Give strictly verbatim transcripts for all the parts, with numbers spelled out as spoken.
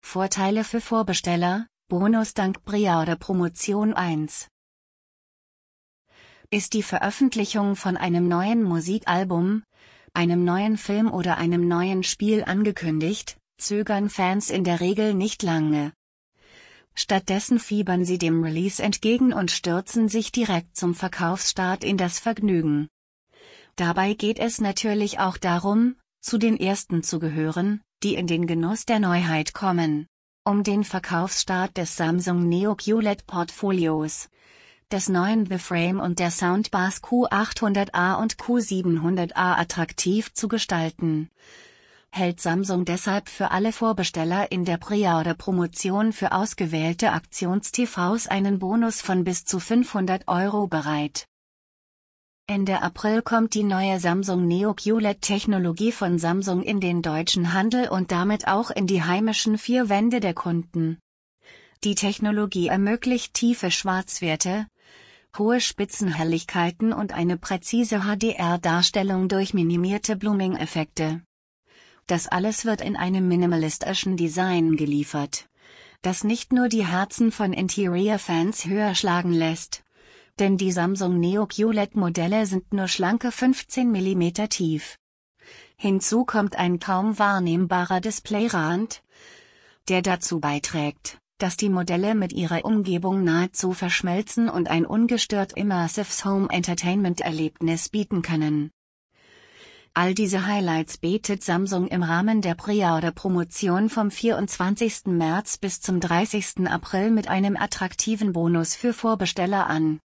Vorteile für Vorbesteller, Bonus dank Pre-Order-Promotion eins. Ist die Veröffentlichung von einem neuen Musikalbum, einem neuen Film oder einem neuen Spiel angekündigt, zögern Fans in der Regel nicht lange. Stattdessen fiebern sie dem Release entgegen und stürzen sich direkt zum Verkaufsstart in das Vergnügen. Dabei geht es natürlich auch darum, zu den Ersten zu gehören, die in den Genuss der Neuheit kommen. Um den Verkaufsstart des Samsung Neo Q L E D-Portfolios, des neuen The Frame und der Soundbars Q achthundert A und Q siebenhundert A attraktiv zu gestalten, hält Samsung deshalb für alle Vorbesteller in der Pre-Order-Promotion für ausgewählte Aktions-T Vs einen Bonus von bis zu fünfhundert Euro bereit. Ende April kommt die neue Samsung Neo Q L E D-Technologie von Samsung in den deutschen Handel und damit auch in die heimischen vier Wände der Kunden. Die Technologie ermöglicht tiefe Schwarzwerte, hohe Spitzenhelligkeiten und eine präzise H D R-Darstellung durch minimierte Blooming-Effekte. Das alles wird in einem minimalistischen Design geliefert, das nicht nur die Herzen von Interior-Fans höher schlagen lässt, denn die Samsung Neo Q L E D-Modelle sind nur schlanke fünfzehn Millimeter tief. Hinzu kommt ein kaum wahrnehmbarer Displayrand, der dazu beiträgt, dass die Modelle mit ihrer Umgebung nahezu verschmelzen und ein ungestört Immersives Home Entertainment-Erlebnis bieten können. All diese Highlights bietet Samsung im Rahmen der Pre-Order-Promotion vom vierundzwanzigsten März bis zum dreißigsten April mit einem attraktiven Bonus für Vorbesteller an.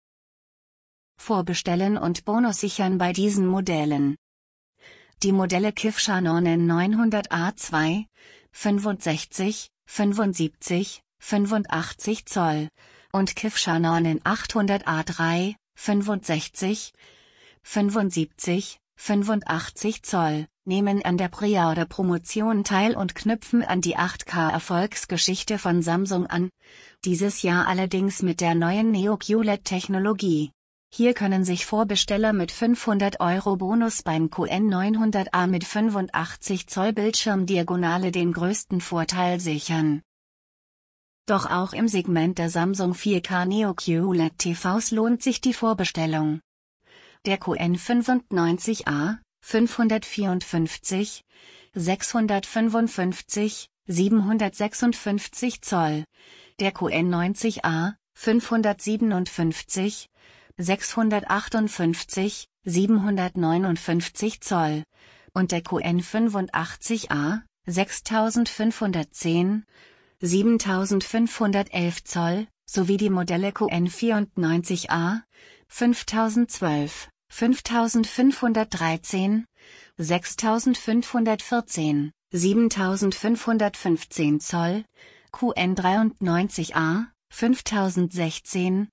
Vorbestellen und Bonus sichern bei diesen Modellen. Die Modelle Kivshanon N neunhundert A zwei, fünfundsechzig, fünfundsiebzig, fünfundachtzig Zoll und Kivshanon N achthundert A drei, fünfundsechzig, fünfundsiebzig, fünfundachtzig Zoll, nehmen an der Pre-Order-Promotion teil und knüpfen an die acht K-Erfolgsgeschichte von Samsung an, dieses Jahr allerdings mit der neuen Neo Q L E D-Technologie. Hier können sich Vorbesteller mit fünfhundert Euro Bonus beim Q N neunhundert A mit fünfundachtzig Zoll Bildschirmdiagonale den größten Vorteil sichern. Doch auch im Segment der Samsung vier K Neo Q L E D-T Vs lohnt sich die Vorbestellung. Der Q N fünfundneunzig A, fünfhundertvierundfünfzig, sechshundertfünfundfünfzig, siebenhundertsechsundfünfzig Zoll, der Q N neunzig A, fünfhundertsiebenundfünfzig, sechshundertachtundfünfzig, siebenhundertneunundfünfzig Zoll, und der Q N fünfundachtzig A, sechstausendfünfhundertzehn, siebentausendfünfhundertelf Zoll, sowie die Modelle Q N vierundneunzig A, fünftausendzwölf, fünftausendfünfhundertdreizehn, sechstausendfünfhundertvierzehn, siebentausendfünfhundertfünfzehn Zoll, Q N dreiundneunzig A, fünftausendsechzehn,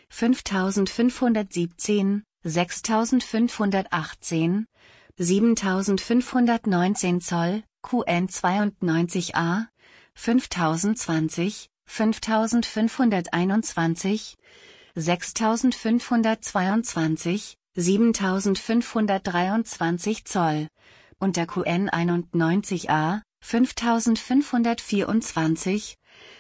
fünftausendfünfhundertsiebzehn, sechstausendfünfhundertachtzehn, siebentausendfünfhundertneunzehn Zoll, Q N zweiundneunzig A, fünftausendzwanzig, fünftausendfünfhunderteinundzwanzig, sechstausendfünfhundertzweiundzwanzig, siebentausendfünfhundertdreiundzwanzig Zoll, und der Q N einundneunzig A, fünftausendfünfhundertvierundzwanzig,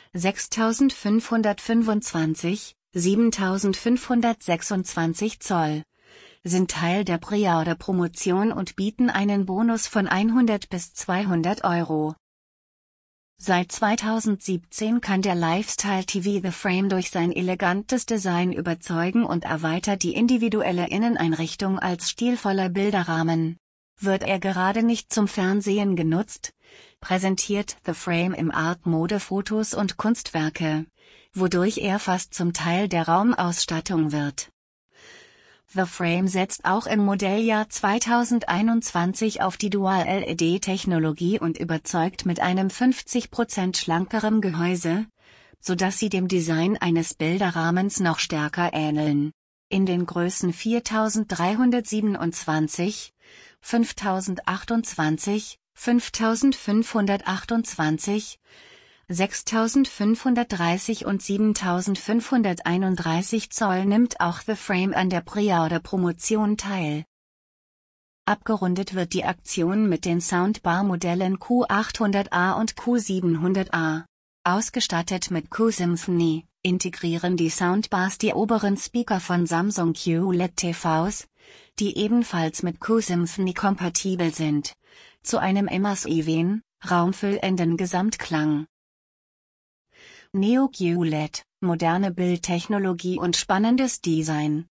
sechstausendfünfhundertfünfundzwanzig, siebentausendfünfhundertsechsundzwanzig Zoll, sind Teil der Pre-Order-Promotion und bieten einen Bonus von hundert bis zweihundert Euro. Seit zweitausendsiebzehn kann der Lifestyle-T V The Frame durch sein elegantes Design überzeugen und erweitert die individuelle Inneneinrichtung als stilvoller Bilderrahmen. Wird er gerade nicht zum Fernsehen genutzt, präsentiert The Frame im Art-Mode Fotos und Kunstwerke, wodurch er fast zum Teil der Raumausstattung wird. The Frame setzt auch im Modelljahr zweitausendeinundzwanzig auf die Dual-L E D-Technologie und überzeugt mit einem fünfzig Prozent schlankeren Gehäuse, sodass sie dem Design eines Bilderrahmens noch stärker ähneln. In den Größen viertausenddreihundertsiebenundzwanzig, fünftausendachtundzwanzig, fünftausendfünfhundertachtundzwanzig, sechstausendfünfhundertdreißig und siebentausendfünfhunderteinunddreißig Zoll nimmt auch The Frame an der Pre-Order-Promotion teil. Abgerundet wird die Aktion mit den Soundbar-Modellen Q achthundert A und Q siebenhundert A. Ausgestattet mit Q-Symphony, integrieren die Soundbars die oberen Speaker von Samsung Q L E D T Vs, die ebenfalls mit Q-Symphony kompatibel sind, zu einem immersiven, raumfüllenden Gesamtklang. Neo Q L E D, moderne Bildtechnologie und spannendes Design.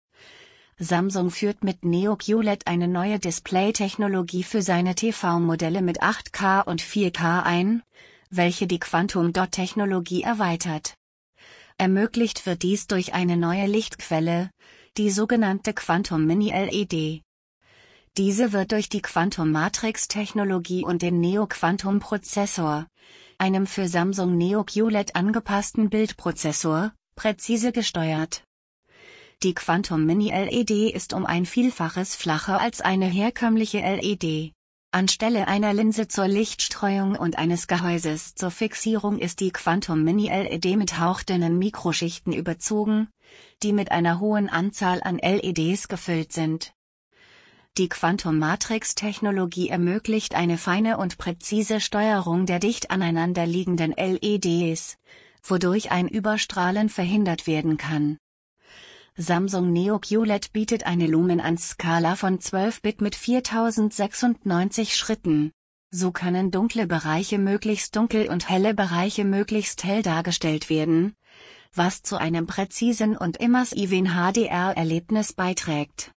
Samsung führt mit Neo Q L E D eine neue Display-Technologie für seine T V-Modelle mit acht K und vier K ein, welche die Quantum-Dot-Technologie erweitert. Ermöglicht wird dies durch eine neue Lichtquelle, die sogenannte Quantum Mini L E D. Diese wird durch die Quantum-Matrix-Technologie und den Neo-Quantum-Prozessor, einem für Samsung Neo Q L E D angepassten Bildprozessor, präzise gesteuert. Die Quantum Mini L E D ist um ein Vielfaches flacher als eine herkömmliche L E D. Anstelle einer Linse zur Lichtstreuung und eines Gehäuses zur Fixierung ist die Quantum Mini L E D mit hauchdünnen Mikroschichten überzogen, die mit einer hohen Anzahl an L E Ds gefüllt sind. Die Quantum-Matrix-Technologie ermöglicht eine feine und präzise Steuerung der dicht aneinander liegenden L E Ds, wodurch ein Überstrahlen verhindert werden kann. Samsung Neo Q L E D bietet eine Lumenanz-Skala von zwölf Bit mit viertausendsechsundneunzig Schritten. So können dunkle Bereiche möglichst dunkel und helle Bereiche möglichst hell dargestellt werden, was zu einem präzisen und immersiven H D R-Erlebnis beiträgt.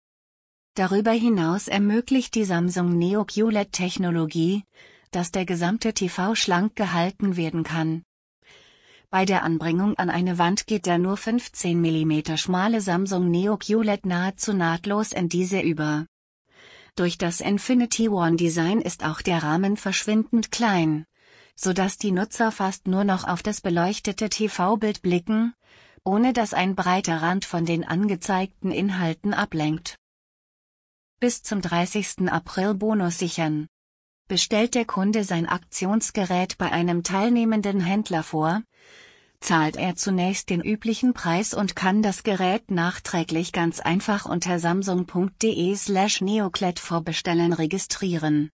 Darüber hinaus ermöglicht die Samsung Neo Q L E D-Technologie, dass der gesamte T V schlank gehalten werden kann. Bei der Anbringung an eine Wand geht der nur fünfzehn Millimeter schmale Samsung Neo Q L E D nahezu nahtlos in diese über. Durch das Infinity One Design ist auch der Rahmen verschwindend klein, sodass die Nutzer fast nur noch auf das beleuchtete T V-Bild blicken, ohne dass ein breiter Rand von den angezeigten Inhalten ablenkt. Bis zum dreißigsten April Bonus sichern. Bestellt der Kunde sein Aktionsgerät bei einem teilnehmenden Händler vor, zahlt er zunächst den üblichen Preis und kann das Gerät nachträglich ganz einfach unter samsung punkt de slash neocled vorbestellen registrieren.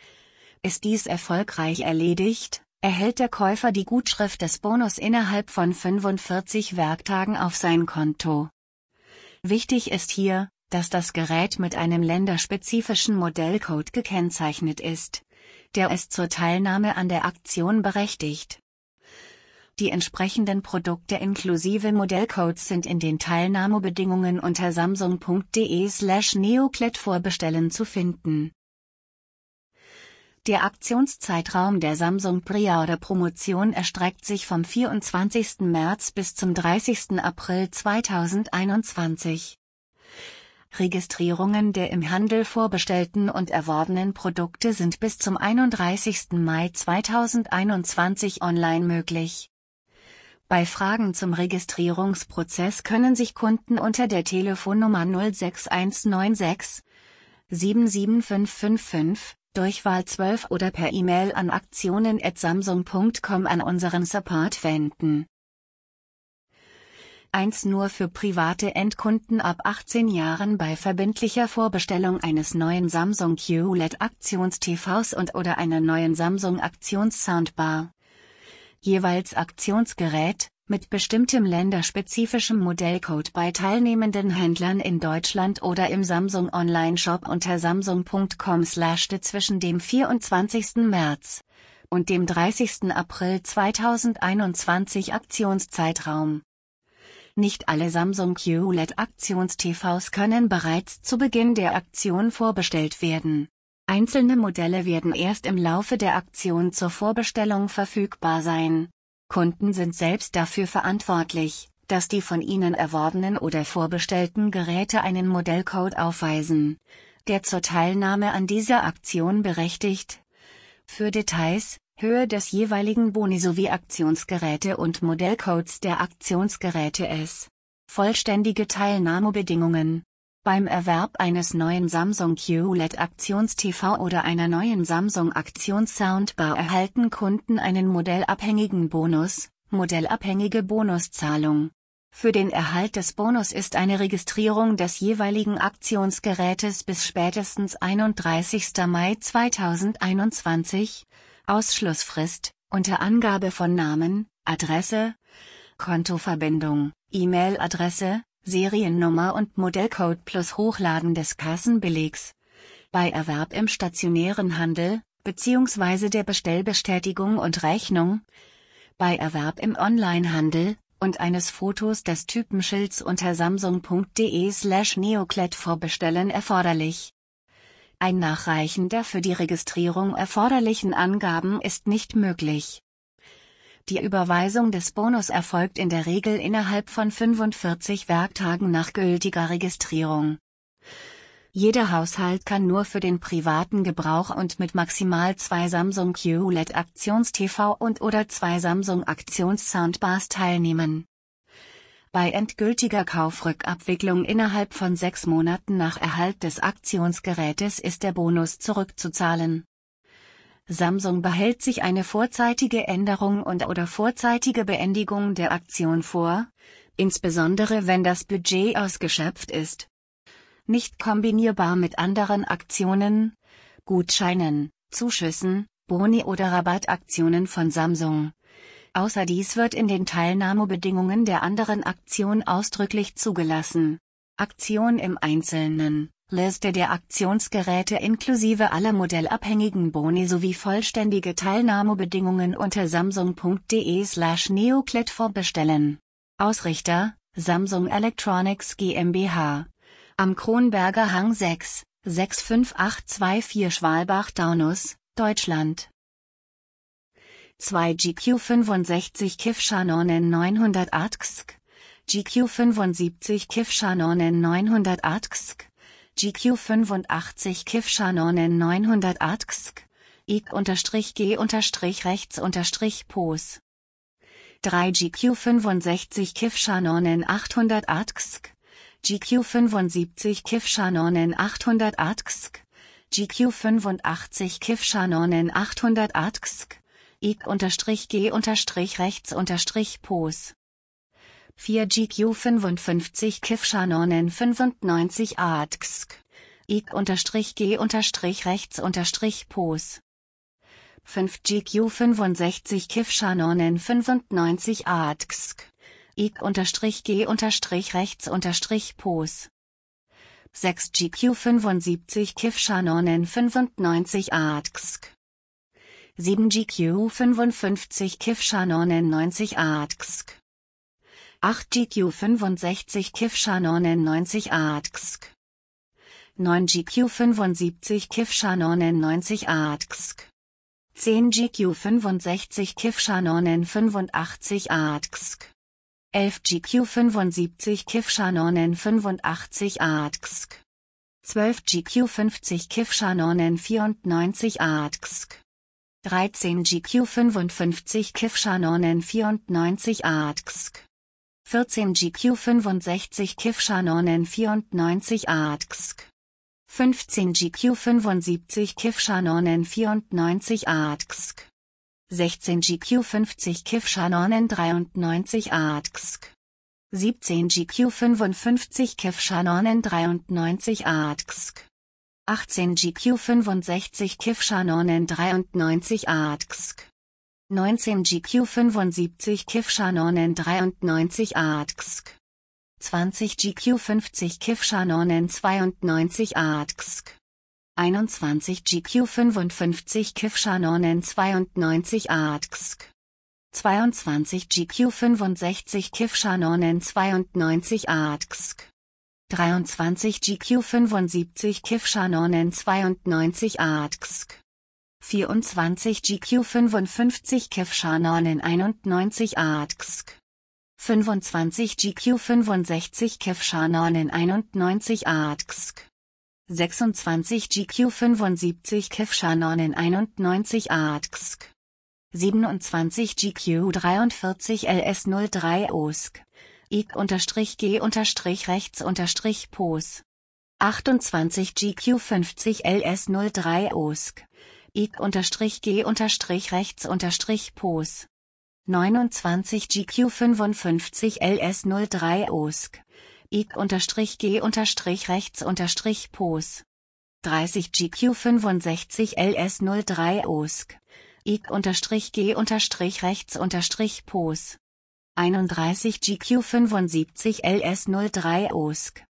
Ist dies erfolgreich erledigt, erhält der Käufer die Gutschrift des Bonus innerhalb von fünfundvierzig Werktagen auf sein Konto. Wichtig ist hier, dass das Gerät mit einem länderspezifischen Modellcode gekennzeichnet ist, der es zur Teilnahme an der Aktion berechtigt. Die entsprechenden Produkte inklusive Modellcodes sind in den Teilnahmebedingungen unter samsung punkt de slash neocled vorbestellen zu finden. Der Aktionszeitraum der Samsung Pre-Order-Promotion erstreckt sich vom vierundzwanzigsten März bis zum dreißigsten April zweitausendeinundzwanzig. Registrierungen der im Handel vorbestellten und erworbenen Produkte sind bis zum einunddreißigsten Mai zweitausendeinundzwanzig online möglich. Bei Fragen zum Registrierungsprozess können sich Kunden unter der Telefonnummer null sechs eins neun sechs sieben sieben fünf fünf fünf, Durchwahl zwölf oder per E-Mail an aktionen at samsung punkt com an unseren Support wenden. eins Nur für private Endkunden ab achtzehn Jahren bei verbindlicher Vorbestellung eines neuen Samsung Q L E D Aktions-T Vs und oder einer neuen Samsung Aktions-Soundbar. Jeweils Aktionsgerät, mit bestimmtem länderspezifischem Modellcode bei teilnehmenden Händlern in Deutschland oder im Samsung Online-Shop unter samsung punkt com slash de zwischen dem vierundzwanzigsten März und dem dreißigsten April zweitausendeinundzwanzig Aktionszeitraum. Nicht alle Samsung Q L E D Aktions-T Vs können bereits zu Beginn der Aktion vorbestellt werden. Einzelne Modelle werden erst im Laufe der Aktion zur Vorbestellung verfügbar sein. Kunden sind selbst dafür verantwortlich, dass die von ihnen erworbenen oder vorbestellten Geräte einen Modellcode aufweisen, der zur Teilnahme an dieser Aktion berechtigt. Für Details, Höhe des jeweiligen Boni sowie Aktionsgeräte und Modellcodes der Aktionsgeräte es. Vollständige Teilnahmebedingungen. Beim Erwerb eines neuen Samsung Q L E D Aktions-T V oder einer neuen Samsung Aktions-Soundbar erhalten Kunden einen modellabhängigen Bonus, modellabhängige Bonuszahlung. Für den Erhalt des Bonus ist eine Registrierung des jeweiligen Aktionsgerätes bis spätestens einunddreißigsten Mai zweitausendeinundzwanzig, Ausschlussfrist, unter Angabe von Namen, Adresse, Kontoverbindung, E-Mail-Adresse, Seriennummer und Modellcode plus Hochladen des Kassenbelegs. Bei Erwerb im stationären Handel, bzw. der Bestellbestätigung und Rechnung, bei Erwerb im Onlinehandel, und eines Fotos des Typenschilds unter samsung punkt de slash neoclet vorbestellen erforderlich. Ein Nachreichen der für die Registrierung erforderlichen Angaben ist nicht möglich. Die Überweisung des Bonus erfolgt in der Regel innerhalb von fünfundvierzig Werktagen nach gültiger Registrierung. Jeder Haushalt kann nur für den privaten Gebrauch und mit maximal zwei Samsung Q L E D-Aktions-T V und oder zwei Samsung Aktions-Soundbars teilnehmen. Bei endgültiger Kaufrückabwicklung innerhalb von sechs Monaten nach Erhalt des Aktionsgerätes ist der Bonus zurückzuzahlen. Samsung behält sich eine vorzeitige Änderung und oder vorzeitige Beendigung der Aktion vor, insbesondere wenn das Budget ausgeschöpft ist. Nicht kombinierbar mit anderen Aktionen, Gutscheinen, Zuschüssen, Boni oder Rabattaktionen von Samsung. Außer dies wird in den Teilnahmebedingungen der anderen Aktion ausdrücklich zugelassen. Aktion im Einzelnen: Liste der Aktionsgeräte inklusive aller modellabhängigen Boni sowie vollständige Teilnahmebedingungen unter samsung punkt de slash neoclet vorbestellen. Ausrichter: Samsung Electronics GmbH. Am Kronberger Hang sechs, sechs fünf acht zwei vier Schwalbach-Taunus, Deutschland. zwei G Q fünfundsechzig K I F Shanonen neunhundert A T X K, G Q fünfundsiebzig K I F Shanonen neunhundert A T X K, G Q fünfundachtzig K I F Shanonen neunhundert A T X K, I-G-rechts-Pos. drei G Q fünfundsechzig K I F Shanonen achthundert A T X K, G Q fünfundsiebzig K I F Shanonen achthundert A T X K, G Q fünfundachtzig K I F Shanonen achthundert A T X K, I-G-rechts-Pos. vier G Q fünfundfünfzig K I F Shanonen fünfundneunzig A T X K, I-G-rechts-Pos. fünf G Q fünfundsechzig K I F Shanonen fünfundneunzig A T X K, I-G-rechts-Pos. sechs G Q fünfundsiebzig K I F Shanonen fünfundneunzig A T X K, sieben G Q fünfundfünfzig K I F Shanonen neunzig A T X K, acht G Q fünfundsechzig K I F Shanonen neunzig A T X K, neun G Q fünfundsiebzig K I F Shanonen neunzig A T X K, zehn G Q fünfundsechzig K I F Shanonen fünfundachtzig A T X K, elf G Q fünfundsiebzig K I F Shanonen fünfundachtzig A T X K, zwölf G Q fünfzig K I F Shanonen vierundneunzig A T X K, dreizehn G Q fünfundfünfzig K I F Shanonen vierundneunzig A T X K, vierzehn G Q fünfundsechzig K I F Shanonen vierundneunzig A T X K, fünfzehn G Q fünfundsiebzig K I F Shanonen vierundneunzig A T X K, sechzehn G Q fünfzig K I F Shanonen dreiundneunzig A T X K, siebzehn G Q fünfundfünfzig K I F Shanonen dreiundneunzig A T X K, achtzehn G Q fünfundsechzig K I F Shanonen dreiundneunzig A T X K, neunzehn G Q fünfundsiebzig K I F Shanonen dreiundneunzig A T X K, zwanzig G Q fünfzig K I F Shanonen zweiundneunzig A T X K, einundzwanzig G Q fünfundfünfzig K I F Shanonen zweiundneunzig A T X K, zweiundzwanzig G Q fünfundsechzig K I F Shanonen zweiundneunzig A T X K, dreiundzwanzig G Q fünfundsiebzig K I F Shanonen zweiundneunzig A T X K, vierundzwanzig G Q fünfundfünfzig K I F Shanonen einundneunzig A T X K, fünfundzwanzig G Q fünfundsechzig K I F Shanonen einundneunzig A T X K, sechsundzwanzig G Q fünfundsiebzig K I F Shanonen einundneunzig A T X K, siebenundzwanzig G Q dreiundvierzig L S null drei O S K, I-G-rechts-Pos. achtundzwanzig G Q fünfzig L S null drei O S K, I-G-rechts-Pos. neunundzwanzig G Q fünfundfünfzig L S null drei O S K, I-G-rechts-Pos. dreißig G Q fünfundsechzig L S null drei O S K, ik-g-rechts-pos einunddreißig G Q fünfundsiebzig L S null drei O S C